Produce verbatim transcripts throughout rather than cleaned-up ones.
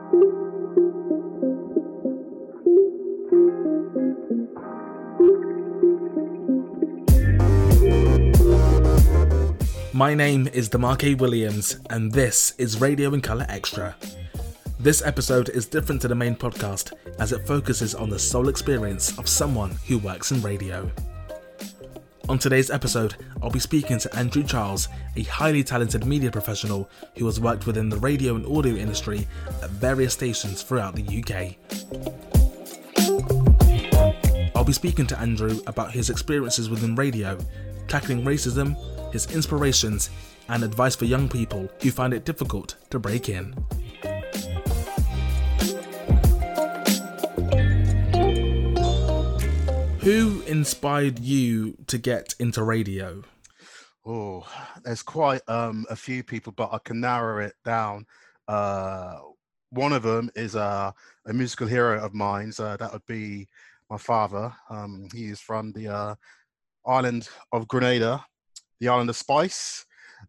My name is Demarque Williams, and this is Radio in Colour Extra. This episode is different to the main podcast as it focuses on the soul experience of someone who works in radio. On today's episode, I'll be speaking to Andrew Charles, a highly talented media professional who has worked within the radio and audio industry at various stations throughout the U K. I'll be speaking to Andrew about his experiences within radio, tackling racism, his inspirations, and advice for young people who find it difficult to break in. Who inspired you to get into radio? Oh, there's quite um, a few people, but I can narrow it down. Uh, one of them is uh, a musical hero of mine. So that would be my father. Um, he is from the uh, island of Grenada, the island of Spice.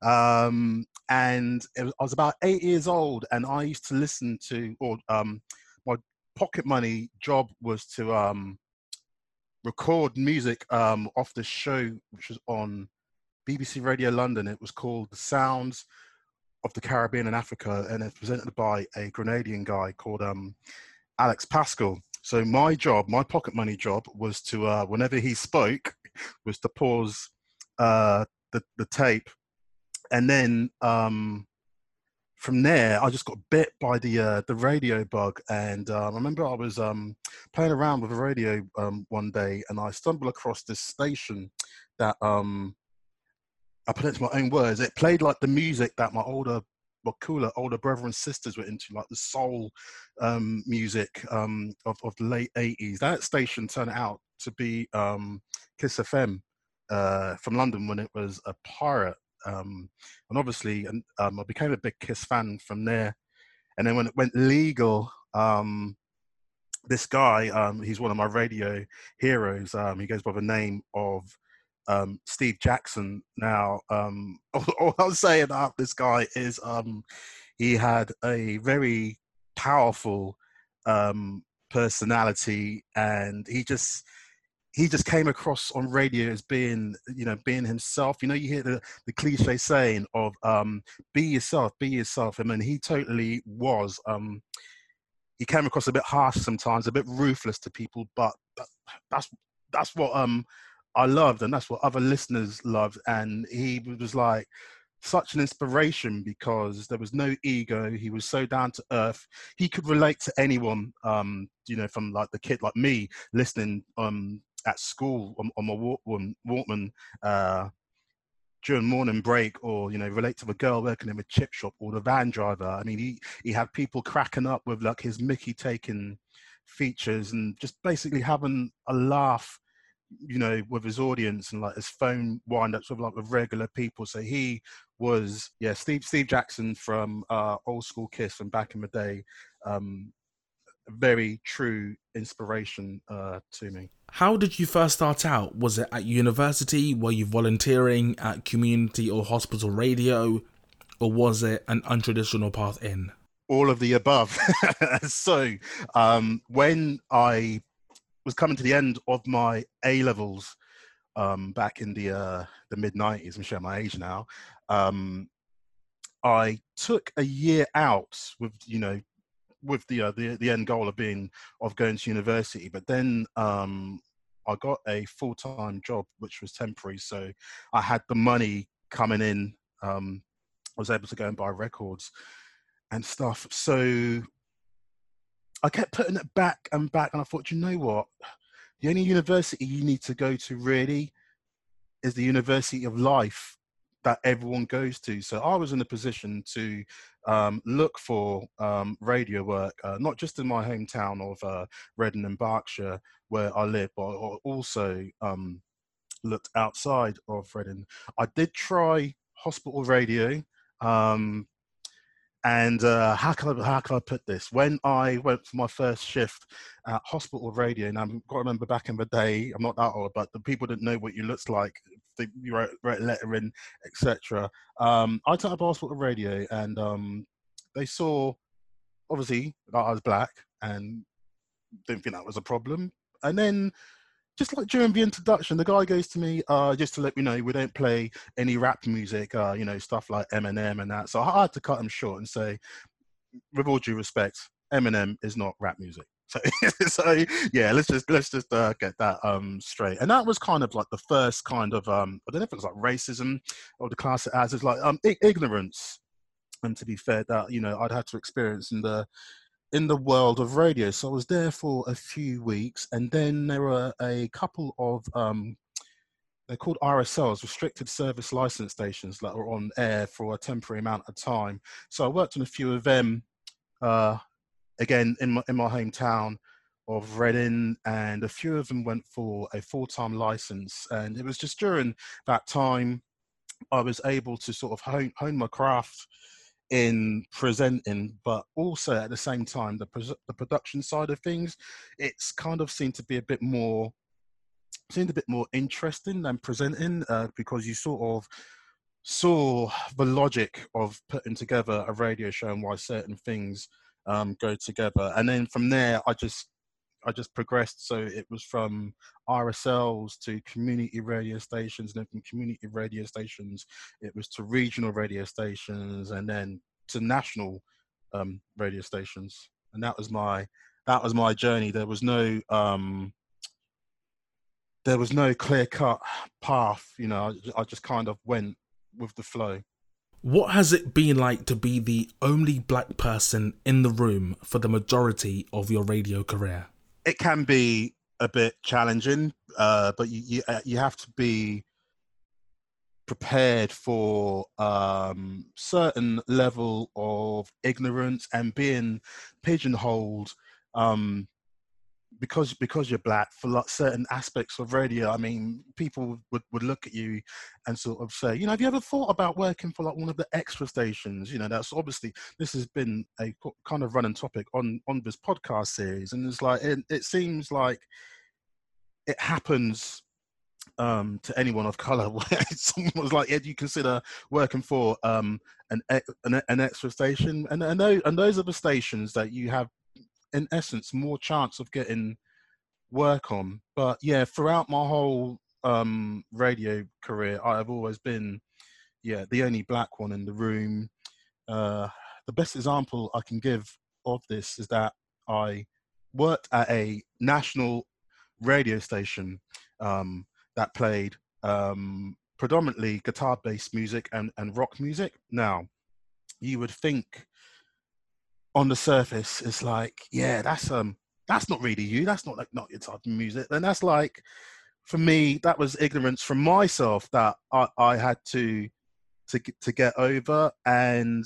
Um, and it was, I was about eight years old, and I used to listen to, or um, my pocket money job was to um, record music um, off the show, which was on B B C Radio London. It was called The Sounds of the Caribbean and Africa, and it's presented by a Grenadian guy called um, Alex Pascal. So my job, my pocket money job, was to, uh, whenever he spoke, was to pause uh, the, the tape. And then um, from there, I just got bit by the uh, the radio bug. And um, I remember I was um, playing around with a radio um, one day, and I stumbled across this station that, um, I put it into my own words, it played like the music that my older, well, cooler older brother and sisters were into, like the soul um, music um, of, of the late eighties. That station turned out to be um, Kiss F M uh, from London when it was a pirate. Um, and obviously, and um, I became a big Kiss fan from there. And then when it went legal, um, this guy, um, he's one of my radio heroes. Um, he goes by the name of um, Steve Jackson. Now, um, all, all I'll say about this guy is um, he had a very powerful um, personality, and he just he just came across on radio as being, you know, being himself. You know, you hear the, the cliche saying of um, be yourself, be yourself. I mean, he totally was. Um, he came across a bit harsh sometimes, a bit ruthless to people, but that's that's what um, I loved, and that's what other listeners loved. And he was like such an inspiration because there was no ego. He was so down to earth. He could relate to anyone, um, you know, from like the kid like me listening um, at school on, on my Walkman, Walkman uh, during morning break, or, you know, relate to the girl working in a chip shop or the van driver. I mean, he, he had people cracking up with like his Mickey taking features and just basically having a laugh, you know, with his audience, and like his phone wind-ups with like with regular people. So he was, yeah, Steve Steve Jackson from uh, old school Kiss from back in the day. Um, a very true inspiration uh, to me. How did you first start out? Was it at university? Were you volunteering at community or hospital radio? Or was it an untraditional path in? All of the above. So um, when I was coming to the end of my A-levels um, back in the uh, the mid nineties, I'm showing my age now, um, I took a year out with, you know, with the, uh, the the end goal of being of going to university. But then um, I got a full-time job, which was temporary, so I had the money coming in. um, I was able to go and buy records and stuff. So I kept putting it back and back, and I thought, you know what? The only university you need to go to really is the University of Life that everyone goes to. So I was in a position to um, look for um, radio work, uh, not just in my hometown of uh, Reading in Berkshire, where I live, but I also um, looked outside of Reading. I did try hospital radio. Um, And uh, how can I how can I put this? When I went for my first shift at hospital radio, and I've got to remember back in the day, I'm not that old, but the people didn't know what you looked like. They, you wrote, wrote a letter in, et cetera. Um, I turned up hospital radio, and um, they saw obviously I was black and didn't think that was a problem. And then just like during the introduction, the guy goes to me, uh, just to let me know, we don't play any rap music, uh, you know, stuff like Eminem and that. So I had to cut him short and say, with all due respect, Eminem is not rap music. So, so yeah, let's just let's just uh, get that um, straight. And that was kind of like the first kind of um, I don't know if it was like racism or the class it as. It's like um, I- ignorance. And to be fair, that you know I'd had to experience in the in the world of radio. So I was there for a few weeks, and then there were a couple of um, they're called R S Ls, restricted service license stations, that were on air for a temporary amount of time. So I worked on a few of them. Uh, again in my in my hometown of Reading, and a few of them went for a full-time license. And it was just during that time I was able to sort of hone, hone my craft in presenting, but also at the same time the the production side of things. It's kind of seemed to be a bit more seemed a bit more interesting than presenting, uh, because you sort of saw the logic of putting together a radio show and why certain things um, go together. And then from there, I just I just progressed. So it was from R S Ls to community radio stations, and then from community radio stations, it was to regional radio stations, and then to national um, radio stations. And that was my that was my journey. There was no um, there was no clear cut path. You know, I, I just kind of went with the flow. What has it been like to be the only black person in the room for the majority of your radio career? It can be a bit challenging, uh, but you, you you have to be prepared for um, certain level of ignorance and being pigeonholed, um, because because you're black, for like certain aspects of radio. I mean, people would, would look at you and sort of say, you know, have you ever thought about working for like one of the extra stations? You know, that's obviously, this has been a kind of running topic on on this podcast series, and it's like it, it seems like it happens um, to anyone of color, where someone was like, yeah, do you consider working for um, an, an an extra station? And and those, and those are the stations that you have, in essence, more chance of getting work on. But yeah, throughout my whole um, radio career, I have always been, yeah, the only black one in the room. Uh, the best example I can give of this is that I worked at a national radio station um, that played um, predominantly guitar-based music and, and rock music. Now, you would think on the surface, it's like, yeah, that's um, that's not really you. That's not like not your type of music. And that's like, for me, that was ignorance from myself that I, I had to to to get over. And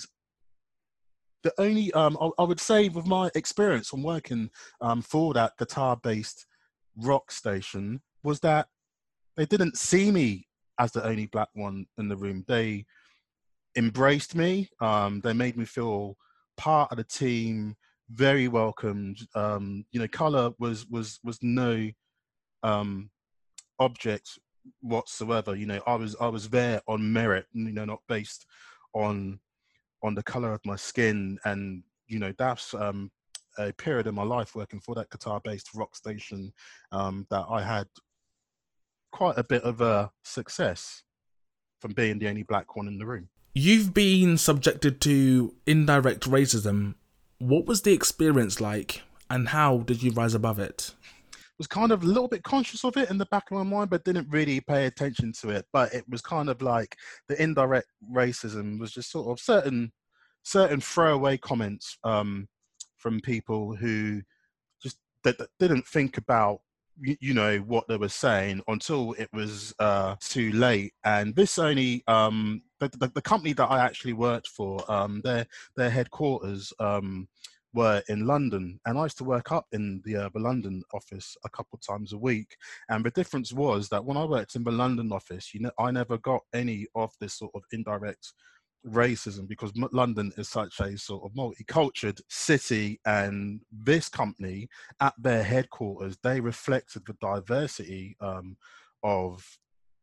the only um, I, I would say, with my experience from working um, for that guitar-based rock station, was that they didn't see me as the only black one in the room. They embraced me. Um, they made me feel part of the team, very welcomed. Um, you know, color was was was no um, object whatsoever. You know, I was I was there on merit. You know, not based on on the color of my skin. And you know, that's um, a period in my life working for that guitar-based rock station um, that I had quite a bit of a success from being the only black one in the room. You've been subjected to indirect racism. What was the experience like, and how did you rise above it? Was kind of a little bit conscious of it in the back of my mind, but didn't really pay attention to it. But it was kind of like the indirect racism was just sort of certain certain throwaway comments um, from people who just that, that didn't think about you, you know what they were saying until it was uh, too late. And this only um, the, the, the company that I actually worked for, um, their their headquarters um, were in London, and I used to work up in the, uh, the London office a couple of times a week. And the difference was that when I worked in the London office, you know, I never got any of this sort of indirect racism, because London is such a sort of multicultural city, and this company at their headquarters, they reflected the diversity um, of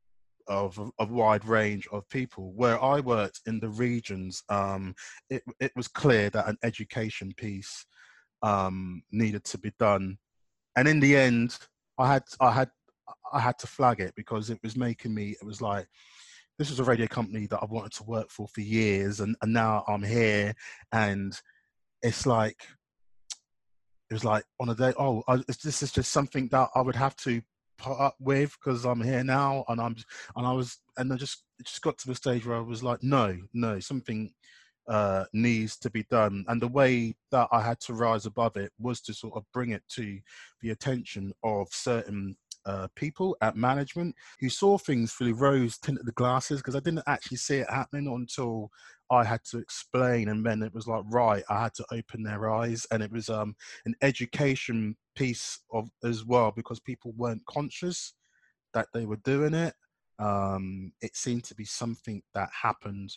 of a wide range of people. Where I worked in the regions, um, it it was clear that an education piece um, needed to be done, and in the end, I had I had I had to flag it because it was making me. It was like, this was a radio company that I wanted to work for for years, and, and now I'm here, and it's like it was like on a day. Oh, I, this is just something that I would have to put up with because I'm here now, and I'm and I was and I just it just got to the stage where I was like, no, no, something uh, needs to be done, and the way that I had to rise above it was to sort of bring it to the attention of certain uh, people at management who saw things through rose-tinted glasses, because I didn't actually see it happening until I had to explain, and then it was like, right, I had to open their eyes, and it was um, an education piece of as well, because people weren't conscious that they were doing it. Um, it seemed to be something that happened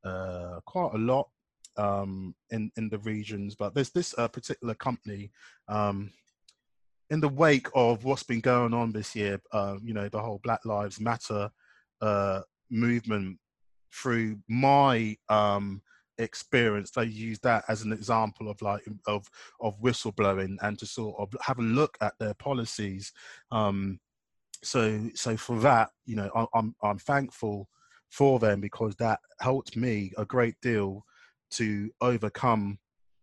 uh, quite a lot um, in in the regions, but there's this uh, particular company. Um, in the wake of what's been going on this year, uh, you know, the whole Black Lives Matter uh, movement, through my um, experience, they use that as an example of like of of whistleblowing, and to sort of have a look at their policies. Um, so so for that, you know, I, I'm I'm thankful for them, because that helped me a great deal to overcome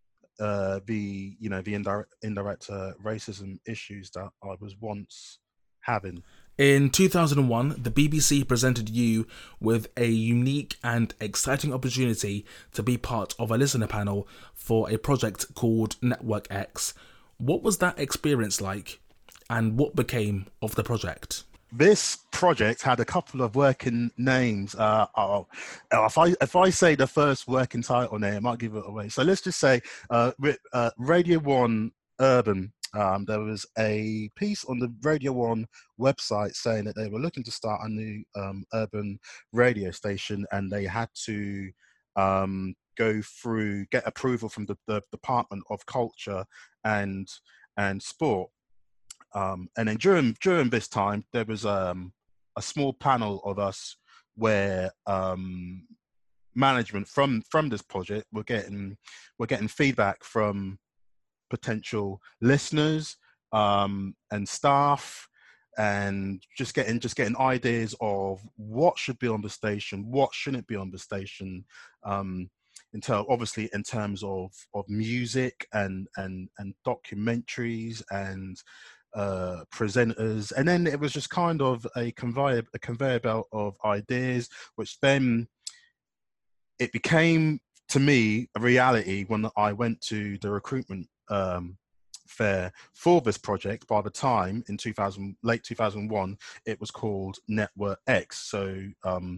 uh, the you know the indirect indirect uh, racism issues that I was once having. In two thousand one, the B B C presented you with a unique and exciting opportunity to be part of a listener panel for a project called Network X. What was that experience like, and what became of the project? This project had a couple of working names. Uh, oh, if I if I say the first working title name, I might give it away. So let's just say uh, uh, Radio One Urban. Um, there was a piece on the Radio One website saying that they were looking to start a new um, urban radio station, and they had to um, go through, get approval from the, the Department of Culture and and Sport. Um, and then during during this time, there was um, a small panel of us where um, management from from this project were getting were getting feedback from potential listeners um, and staff, and just getting just getting ideas of what should be on the station, what shouldn't be on the station. Um, in ter- obviously in terms of of music and and and documentaries and uh, presenters, and then it was just kind of a conveyor a conveyor belt of ideas, which then it became to me a reality when I went to the recruitment um, fair for this project. By the time in two thousand, late two thousand one, it was called Network X. So um,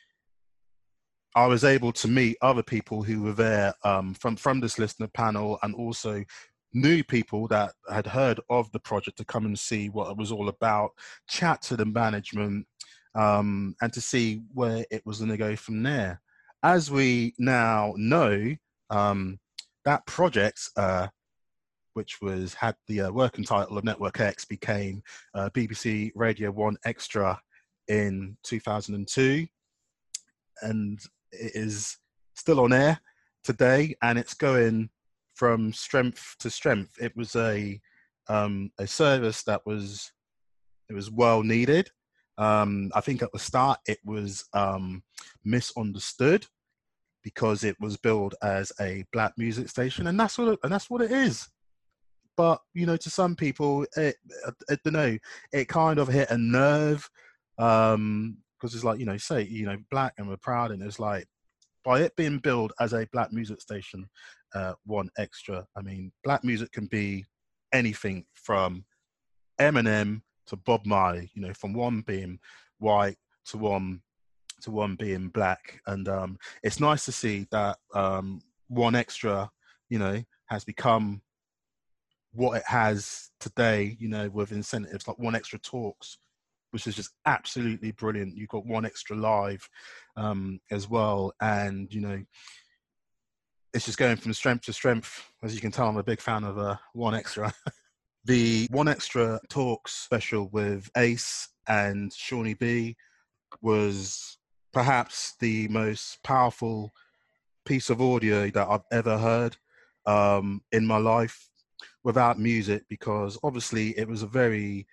I was able to meet other people who were there um, from from this listener panel, and also new people that had heard of the project to come and see what it was all about, chat to the management, um, and to see where it was going to go from there. As we now know, um, that project, uh, which was had the uh, working title of Network X, became uh, B B C Radio One Extra in two thousand two, and it is still on air today, and it's going from strength to strength. It was a um, a service that was it was well needed. Um, I think at the start it was um, misunderstood because it was billed as a black music station, and that's what it, and that's what it is. But you know, to some people, it, I, I don't know, it kind of hit a nerve because um, it's like, you know, say, you know, black and we're proud, and it's like, by it being billed as a black music station, uh, One Extra, I mean, black music can be anything from Eminem to Bob Marley, you know, from one being white to one to one being black. And um, it's nice to see that um, One Extra, you know, has become what it has today, you know, with incentives like One Extra Talks, which is just absolutely brilliant. You've got One Extra Live um, as well. And, you know, it's just going from strength to strength. As you can tell, I'm a big fan of uh, One Extra. The One Extra Talks special with Ace and Shawnee B was perhaps the most powerful piece of audio that I've ever heard um, in my life without music, because obviously it was a very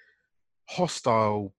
hostile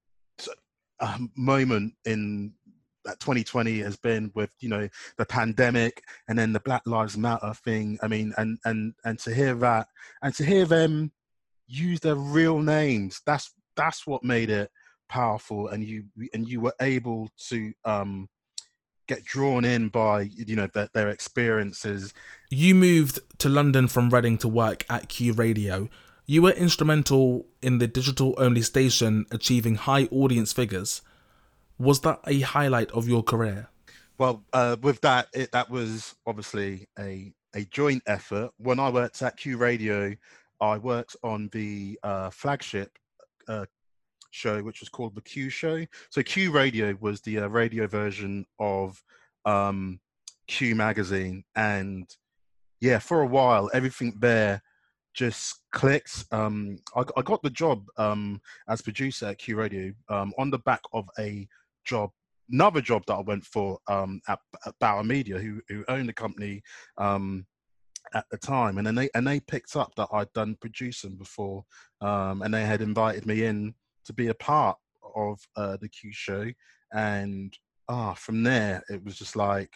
um, moment in that twenty twenty has been, with, you know, the pandemic and then the Black Lives Matter thing. I mean, and and and to hear that, and to hear them use their real names, that's that's what made it powerful. And you and you were able to um get drawn in by, you know, their, their experiences. You moved to London from Reading to work at Q Radio. You were instrumental in the digital-only station achieving high audience figures. Was that a highlight of your career? Well, uh, with that, it, that was obviously a, a joint effort. When I worked at Q Radio, I worked on the uh, flagship uh, show, which was called The Q Show. So Q Radio was the uh, radio version of um, Q Magazine. And yeah, for a while, everything there just clicked. Um, I, I got the job um, as producer at Q Radio um, on the back of a job, another job that I went for um, at, at Bauer Media, who, who owned the company um, at the time. And then they and they picked up that I'd done producing before, um, and they had invited me in to be a part of uh, the Q Show. And ah, from there, it was just like,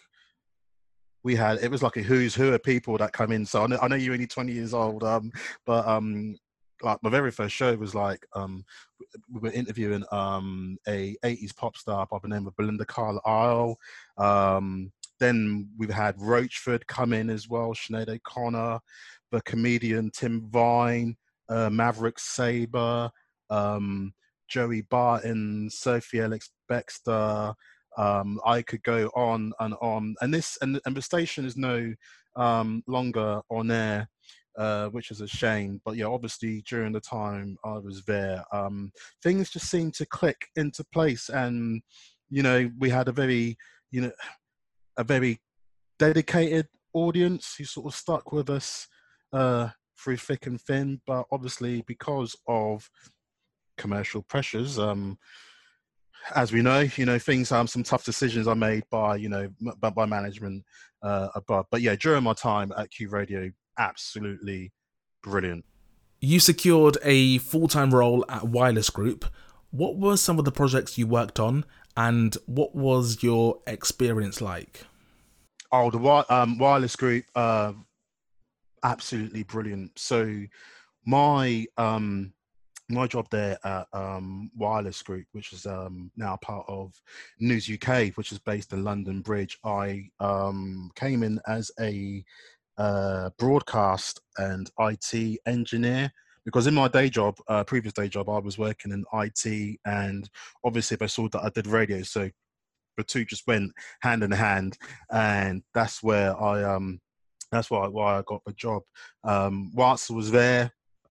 we had, it was like a who's who of people that come in. So I know, I know you're only twenty years old, um, but um, like my very first show was like, um, we were interviewing um, a eighties pop star by the name of Belinda Carlisle. Um, then we've had Roachford come in as well, Sinead O'Connor, the comedian Tim Vine, uh, Maverick Sabre, um, Joey Barton, Sophie Ellis Bextor. Um, I could go on and on, and this and, and the station is no um, longer on air, uh, which is a shame. But yeah, obviously during the time I was there, um, things just seemed to click into place, and you know, we had a very, you know, a very dedicated audience who sort of stuck with us uh, through thick and thin. But obviously, because of commercial pressures, um, as we know, you know, things, um, some tough decisions are made by, you know, by, by management uh, above. But yeah, during my time at Q Radio, absolutely brilliant. You secured a full-time role at Wireless Group. What were some of the projects you worked on, and what was your experience like? Oh, the um, Wireless Group, uh, absolutely brilliant. So my um, my job there at um, Wireless Group, which is um, now part of News U K, which is based in London Bridge, I um, came in as a uh, broadcast and I T engineer, because in my day job, uh, previous day job, I was working in I T, and obviously they saw that I did radio, so the two just went hand in hand, and that's where I um that's why why I got the job. Um, whilst I was there,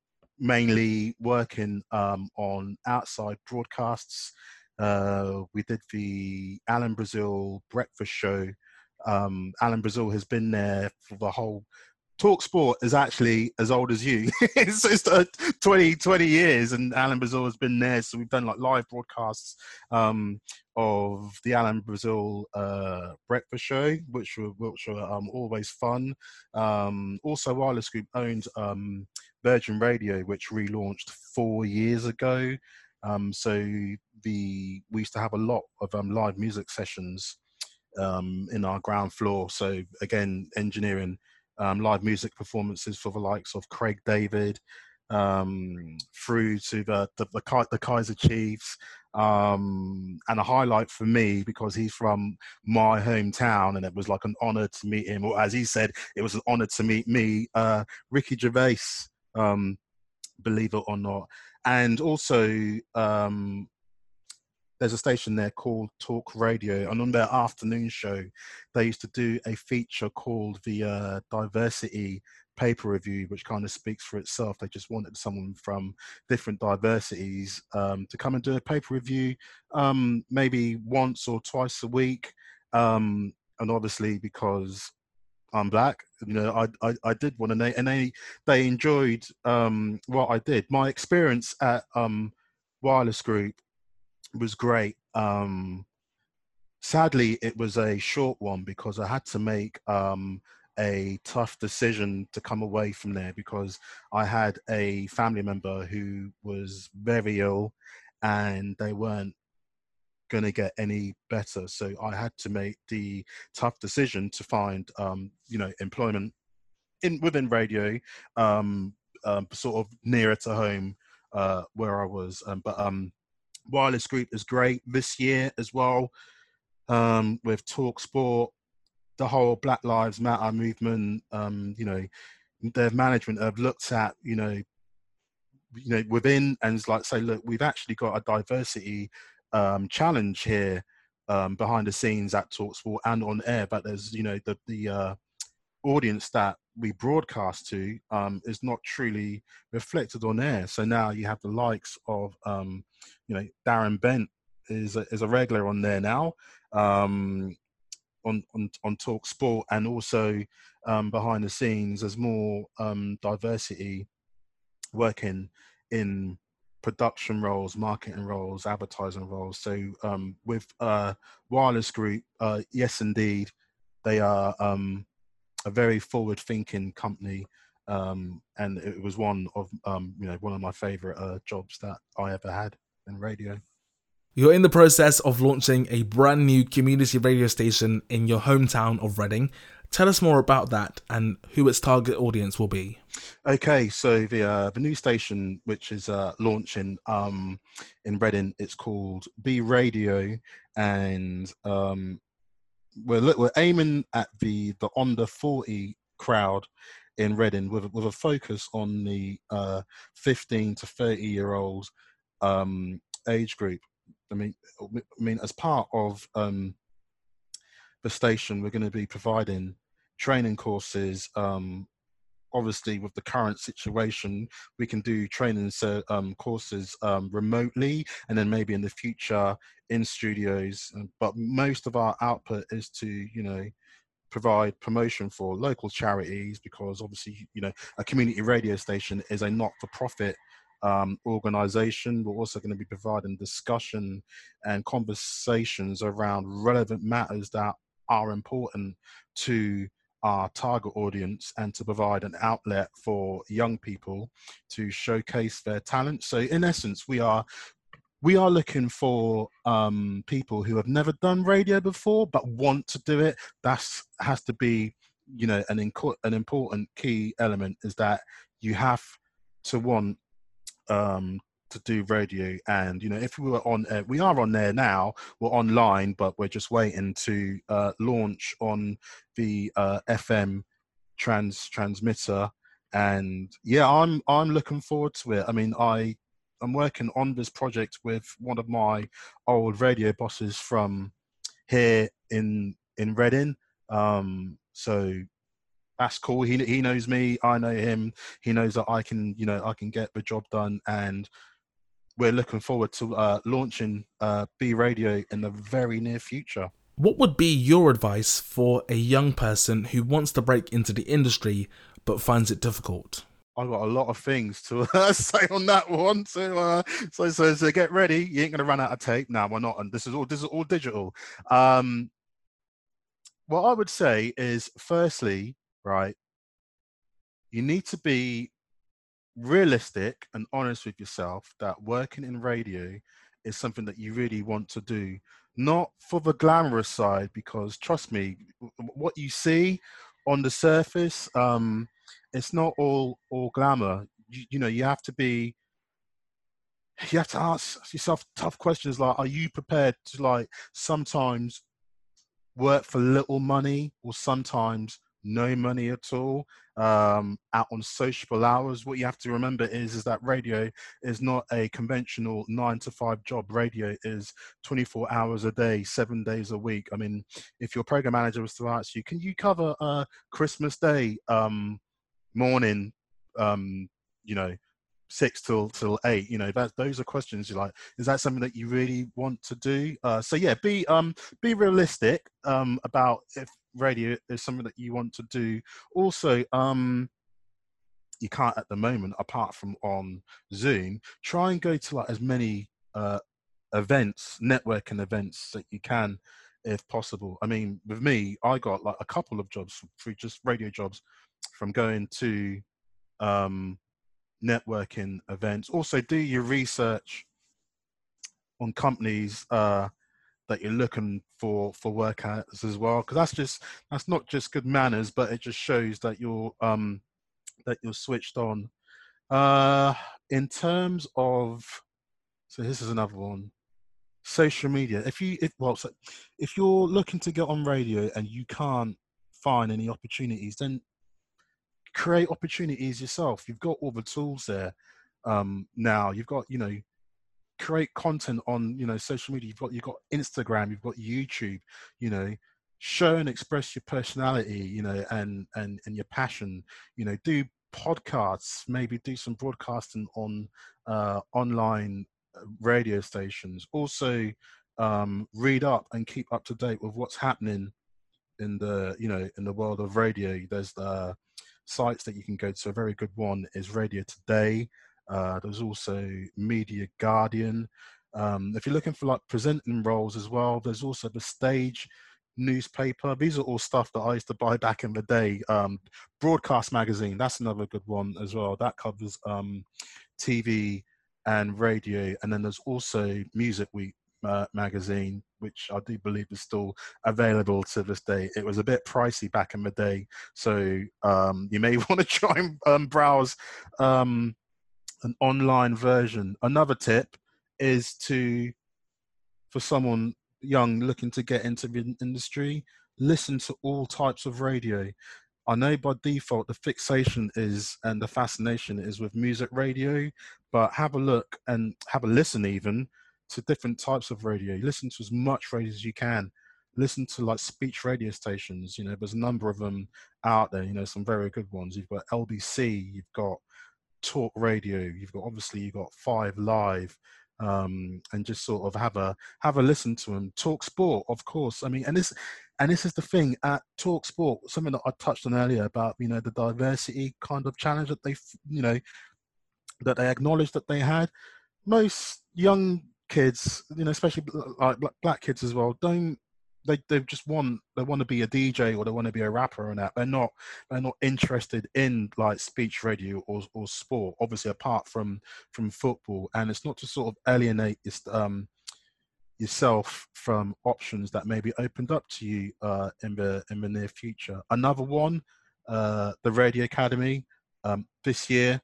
mainly working um, on outside broadcasts. Uh, we did the Alan Brazil breakfast show. Um, Alan Brazil has been there for the whole. Talk Sport is actually as old as you. it's just uh, twenty, twenty years, and Alan Brazil has been there. So we've done like live broadcasts um, of the Alan Brazil uh, breakfast show, which were, which were um, always fun. Um, also, Wireless Group owned um, Virgin Radio, which relaunched four years ago. Um, so the we used to have a lot of um, live music sessions um, in our ground floor. So again, engineering um, live music performances for the likes of Craig David, um, through to the the, the, the Kaiser Chiefs, um, and a highlight for me because he's from my hometown, and it was like an honour to meet him, or as he said, it was an honour to meet me, uh, Ricky Gervais, um, believe it or not. And also, um, there's a station there called Talk Radio, and on their afternoon show, they used to do a feature called the uh, Diversity Paper Review, which kind of speaks for itself. They just wanted someone from different diversities um, to come and do a paper review, um, maybe once or twice a week. Um, and obviously, because I'm black, you know, I I, I did want to, and they they enjoyed um, what I did. My experience at um, Wireless Group was great. Um, sadly, it was a short one because I had to make um, a tough decision to come away from there because I had a family member who was very ill and they weren't going to get any better. So I had to make the tough decision to find, um, you know, employment in within radio, um, um, sort of nearer to home uh, where I was. Um, but um, Wireless Group is great this year as well, um, with Talk Sport, the whole Black Lives Matter movement. Um, you know, their management have looked at, you know, you know, within and like say, look, we've actually got a diversity um, challenge here um, behind the scenes at Talksport and on air. But there's, you know, the the uh, audience that we broadcast to um, is not truly reflected on air. So now you have the likes of, um, you know, Darren Bent is a, is a regular on there now. Um, on, on, on Talk Sport, and also um, behind the scenes, there's more um, diversity working in production roles, marketing roles, advertising roles. So um, with uh, Wireless Group, uh, yes, indeed, they are um, a very forward-thinking company, um, and it was one of um, you know one of my favorite uh, jobs that I ever had in radio. You're in the process of launching a brand new community radio station in your hometown of Reading. Tell us more about that and who its target audience will be. Okay, so the uh, the new station, which is uh, launching um, in Reading, it's called B Radio, and um, we're we're aiming at the the under forty crowd in Reading with with a focus on the uh, fifteen to thirty year old um, age group. I mean, I mean, as part of um, the station, we're going to be providing training courses. Um, obviously, with the current situation, we can do training so, um, courses um, remotely, and then maybe in the future in studios. But most of our output is to, you know, provide promotion for local charities, because obviously, you know, a community radio station is a not-for-profit um, organization. We're also going to be providing discussion and conversations around relevant matters that are important to our target audience, and to provide an outlet for young people to showcase their talent. So in essence, we are we are looking for um, people who have never done radio before but want to do it. That's has to be, you know, an inco- an important key element, is that you have to want um, to do radio. And you know, if we were on, uh, we are on there now. We're online, but we're just waiting to uh, launch on the uh, F M trans transmitter. And yeah, I'm I'm looking forward to it. I mean, I I'm working on this project with one of my old radio bosses from here in in Reading. Um, so that's cool. He he knows me. I know him. He knows that I can, you know, I can get the job done. And we're looking forward to uh, launching uh, B Radio in the very near future. What would be your advice for a young person who wants to break into the industry but finds it difficult? I've got a lot of things to uh, say on that one. So, uh, so, so, so get ready. You ain't gonna run out of tape. No, we're not. And this is all. This is all digital. Um, what I would say is, firstly, right, you need to be realistic and honest with yourself that working in radio is something that you really want to do, not for the glamorous side, because trust me, what you see on the surface, um, it's not all all glamour. You, you know, you have to be, you have to ask yourself tough questions like, are you prepared to, like, sometimes work for little money, or sometimes no money at all, um, out on sociable hours? What you have to remember is, is that radio is not a conventional nine to five job. Radio is twenty-four hours a day, seven days a week. I mean, if your program manager was to ask you, can you cover uh, Christmas Day um, morning, um, you know, six till till eight, you know, that those are questions you're like, is that something that you really want to do? Uh, so yeah, be um be realistic um about if radio is something that you want to do. Also, um you can't at the moment, apart from on Zoom, try and go to like as many uh events, networking events that you can if possible. I mean, with me, I got like a couple of jobs through just radio jobs, from going to um, networking events. Also, do your research on companies uh, that you're looking for for work at as well, because that's just that's not just good manners, but it just shows that you're um, that you're switched on. Uh, in terms of, so this is another one. Social media. If you, if well, so if you're looking to get on radio and you can't find any opportunities, then create opportunities yourself. You've got all the tools there um, now. You've got, you know, create content on, you know, social media. You've got you've got Instagram. You've got YouTube. You know, show and express your personality. You know, and and and your passion. You know, do podcasts. Maybe do some broadcasting on uh, online radio stations. Also, um, read up and keep up to date with what's happening in the, you know, in the world of radio. There's the sites that you can go to. A very good one is Radio Today. Uh, there's also Media Guardian. Um, if you're looking for like presenting roles as well, there's also the Stage newspaper. These are all stuff that I used to buy back in the day. Um, Broadcast Magazine, that's another good one as well. That covers um, T V and radio. And then there's also Music Week uh, magazine, which I do believe is still available to this day. It was a bit pricey back in the day, so um, you may want to try and um, browse um, an online version. Another tip is to, for someone young looking to get into the industry, listen to all types of radio. I know by default the fixation is and the fascination is with music radio, but have a look and have a listen even to different types of radio. Listen to as much radio as you can. Listen to like speech radio stations. You know, there's a number of them out there. You know, some very good ones. You've got L B C, you've got Talk Radio, you've got obviously you've got Five Live, um, and just sort of have a have a listen to them. Talk Sport, of course. I mean, and this and this is the thing at Talk Sport, something that I touched on earlier about, you know, the diversity kind of challenge that they, you know, that they acknowledged that they had. Most young kids, you know, especially like black kids as well, don't they? They just want they want to be a D J or they want to be a rapper and that. They're not they're not interested in like speech radio or or sport. Obviously, apart from from football, and it's not to sort of alienate um, yourself from options that may be opened up to you uh, in the in the near future. Another one, uh, the Radio Academy. Um, this year,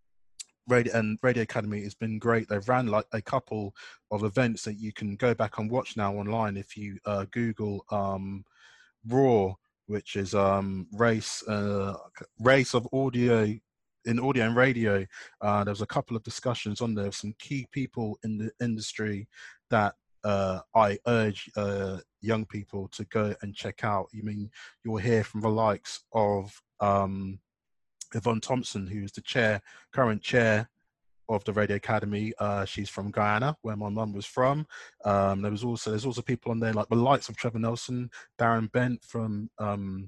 Radio and Radio Academy has been great. They've ran like a couple of events that you can go back and watch now online if you uh, Google um, Raw, which is um, race uh, race of audio in audio and radio. Uh, there was a couple of discussions on there, some key people in the industry that uh, I urge uh, young people to go and check out. You mean you'll hear from the likes of um, Yvonne Thompson, who's the chair, current chair of the Radio Academy. Uh, she's from Guyana, where my mum was from. Um, there was also there's also people on there like the likes of Trevor Nelson, Darren Bent from um,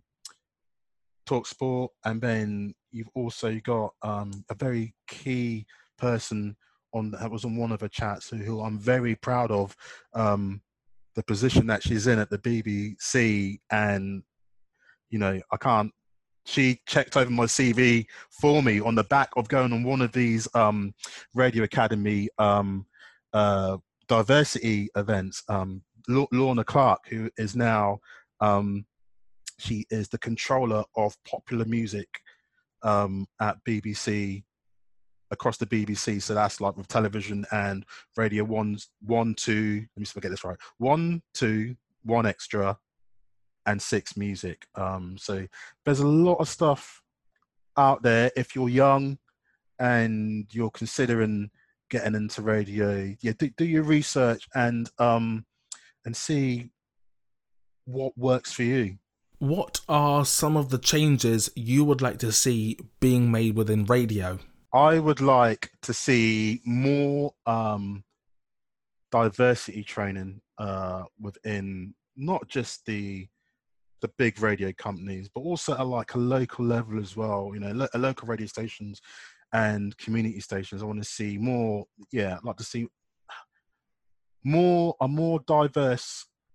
Talk Sport, and then you've also got um, a very key person on that was on one of the chats who, who I'm very proud of, um, the position that she's in at the B B C, and you know I can't. She checked over my C V for me on the back of going on one of these um, Radio Academy um, uh, diversity events. Um, Lorna Clark, who is now, um, she is the controller of popular music um, at B B C, across the B B C. So that's like with television and radio. One, one, two. Let me see if I get this right. One, two, one extra, and six music. Um, so there's a lot of stuff out there if you're young and you're considering getting into radio. Yeah, do, do your research and um, and see what works for you. What are some of the changes you would like to see being made within radio? I would like to see more um, diversity training uh, within not just the the big radio companies, but also at like a local level as well. You know, lo- local radio stations and community stations. I want to see more. Yeah, I'd like to see more a more diverse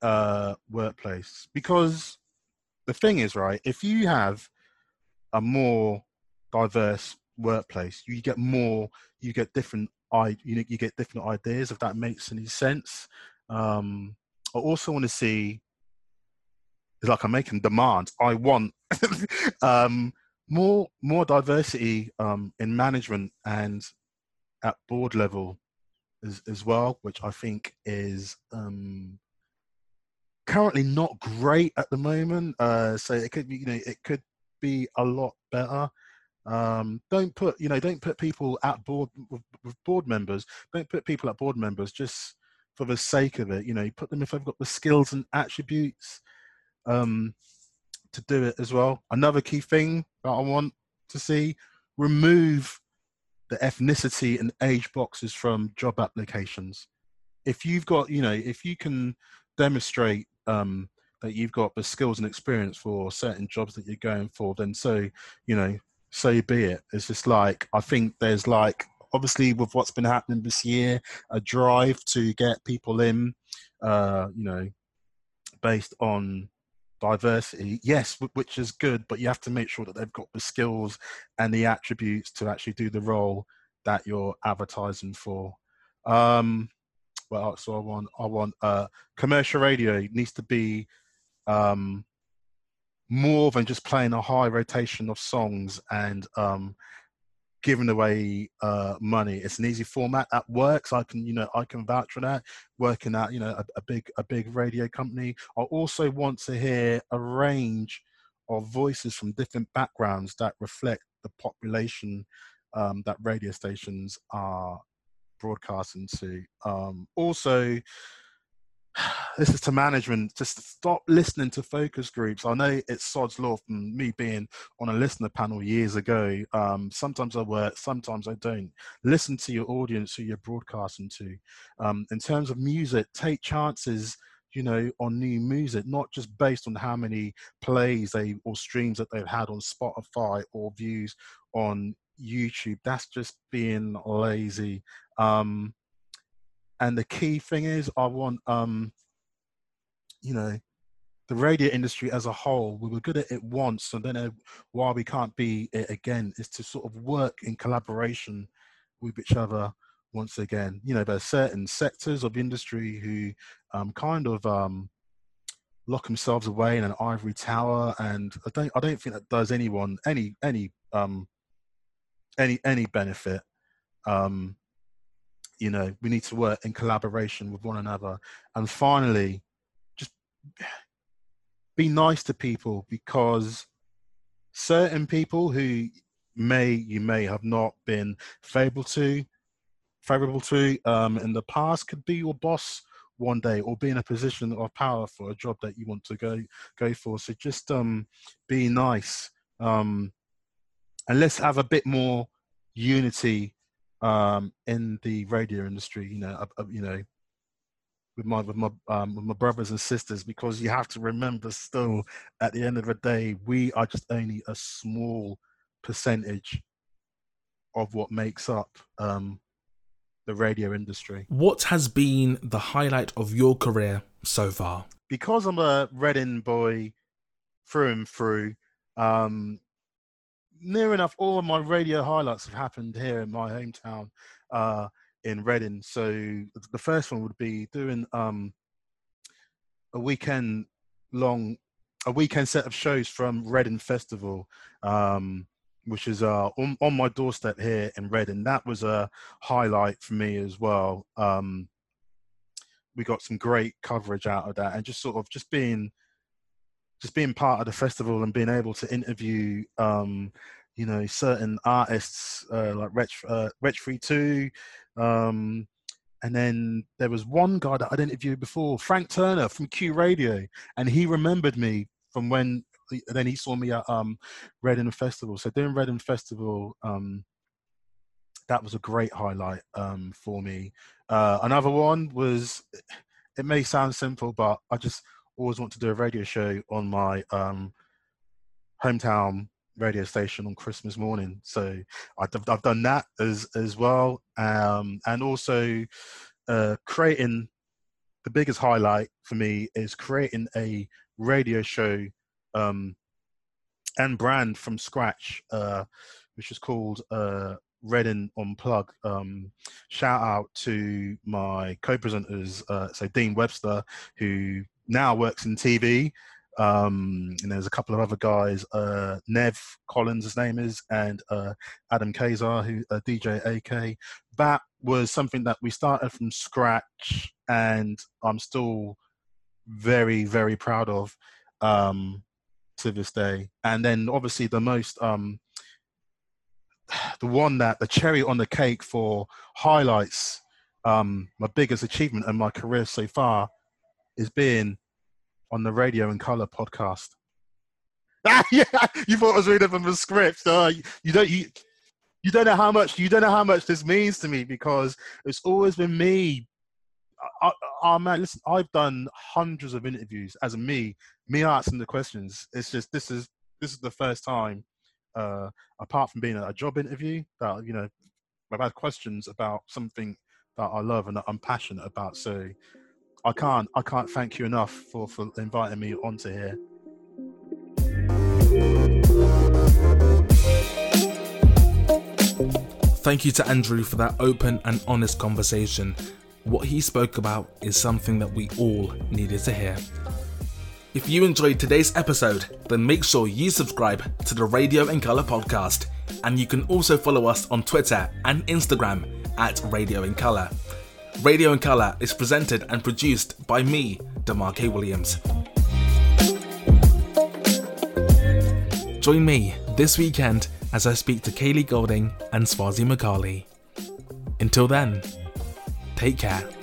uh, workplace, because the thing is, right, if you have a more diverse workplace, you get more, you get different, I, you, you get different ideas, if that makes any sense. Um, I also want to see, it's like I'm making demands. I want um, more more diversity um, in management and at board level as, as well, which I think is um, currently not great at the moment. Uh, so it could be, you know, it could be a lot better. Um, don't put, you know, don't put people at board with, with board members. Don't put people at board members just for the sake of it. You know, put them if they've got the skills and attributes um, to do it as well. Another key thing that I want to see: remove the ethnicity and age boxes from job applications. If you've got, you know, if you can demonstrate um, that you've got the skills and experience for certain jobs that you're going for, then so, you know, so be it. It's just like, I think there's like, obviously with what's been happening this year, a drive to get people in, uh, you know, based on diversity, yes, which is good, but you have to make sure that they've got the skills and the attributes to actually do the role that you're advertising for. Um, well, so I want, I want uh, commercial radio needs to be um, more than just playing a high rotation of songs and um, giving away uh, money. It's an easy format that works. I can, you know, I can vouch for that. Working at, you know, a, a big, a big radio company. I also want to hear a range of voices from different backgrounds that reflect the population um, that radio stations are broadcasting to. Um, also, this is to management, just stop listening to focus groups. I know it's sod's law from me being on a listener panel years ago. Um, sometimes I work, sometimes I don't. Listen to your audience who you're broadcasting to. Um, in terms of music, take chances, you know, on new music, not just based on how many plays they or streams that they've had on Spotify or views on YouTube. That's just being lazy. Um, and the key thing is, I want, um, you know, the radio industry as a whole, we were good at it once, so then uh, why we can't be it again is to sort of work in collaboration with each other once again. You know, there's certain sectors of industry who um, kind of um, lock themselves away in an ivory tower, and I don't, I don't think that does anyone any any um, any any benefit. Um, you know, we need to work in collaboration with one another. And finally, just be nice to people, because certain people who may you may have not been favorable to favorable to um, in the past could be your boss one day, or be in a position of power for a job that you want to go go for. So just um, be nice, um, and let's have a bit more unity um, in the radio industry. You know, uh, uh, you know. With my with my um, with my brothers and sisters, because you have to remember, still at the end of the day, we are just only a small percentage of what makes up um, the radio industry. What has been the highlight of your career so far? Because I'm a Reading boy through and through, um, near enough all of my radio highlights have happened here in my hometown. Uh, in Reading. So the first one would be doing um, a weekend long, a weekend set of shows from Reading Festival, um, which is uh, on, on my doorstep here in Reading. That was a highlight for me as well. Um, we got some great coverage out of that, and just sort of just being, just being part of the festival and being able to interview, um, you know, certain artists uh, like Wretch, uh, Wretch three two, um, and then there was one guy that I'd interviewed before, Frank Turner from Q Radio, and he remembered me from when. Then he saw me at um, Reading Festival. So doing Reading Festival, um, that was a great highlight um, for me. Uh, another one was, it may sound simple, but I just always want to do a radio show on my um, hometown radio station on Christmas morning. So I've, I've done that as as well, um, and also uh, creating the biggest highlight for me is creating a radio show um, and brand from scratch, uh, which is called uh, Reading Unplugged. Um, shout out to my co-presenters, uh, so Dean Webster, who now works in T V. Um, and there's a couple of other guys, uh, Nev Collins, his name is, and uh, Adam Kazar, who uh, D J A K. That was something that we started from scratch, and I'm still very, very proud of um, to this day. And then obviously the most, um, the one that the cherry on the cake for highlights, um, my biggest achievement in my career so far is being on the Radio in Colour podcast. Ah, yeah, you thought I was reading from the script. Uh, you, you don't you, you don't know how much you don't know how much this means to me, because it's always been me. I, I, I man, listen, I've done hundreds of interviews as a me, me asking the questions. It's just this is this is the first time, uh, apart from being a job interview, that you know I've had questions about something that I love and that I'm passionate about. So I can't I can't thank you enough for, for inviting me onto here. Thank you to Andrew for that open and honest conversation. What he spoke about is something that we all needed to hear. If you enjoyed today's episode, then make sure you subscribe to the Radio in Colour podcast, and you can also follow us on Twitter and Instagram at Radio in Colour. Radio in Colour is presented and produced by me, DeMarque Williams. Join me this weekend as I speak to Kaylee Golding and Swazi Makali. Until then, take care.